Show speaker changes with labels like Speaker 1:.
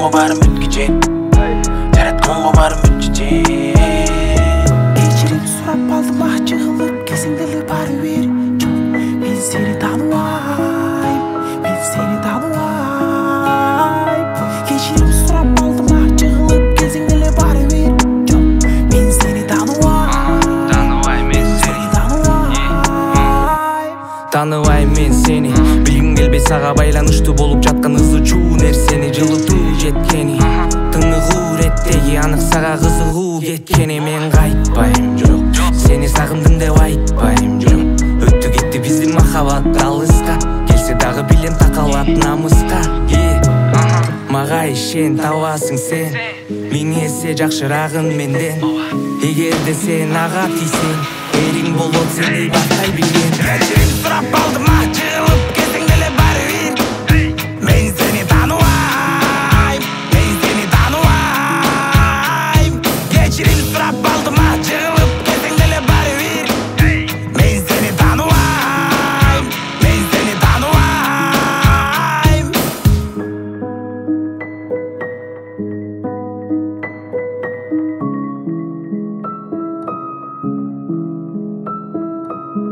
Speaker 1: Жаратканға барым өткечек, жаратканға барым өткечек.
Speaker 2: Кечирим сурап алдым ачы кылып, кезиңдели бары бер. Мен сени тааныбайм, мен сени тааныбайм. Кечирим сурап алдым ачы кылып, кезиңдели бары бер. Мен сени тааныбайм, мен сени тааныбайм.
Speaker 3: Тааныбайм мен сени, билгим келбей сага байланыштуу болуп жаткан ызы чуу нерсени, жылытуу жеткени, тыныгуу реттеги анык сага кызыгуу кеткени. Мен кайтпайм, жок, сени сагындым деп айтпайм, жок. Өттү кетти биздин махабат алыска, келсе дагы билем такалат намыска. Мага ишен, табасың сен миң эсе жакшырагын менден. Эгерде сен ага тийсең, эриң болот сени бактай билген. Кечирим сурап алдым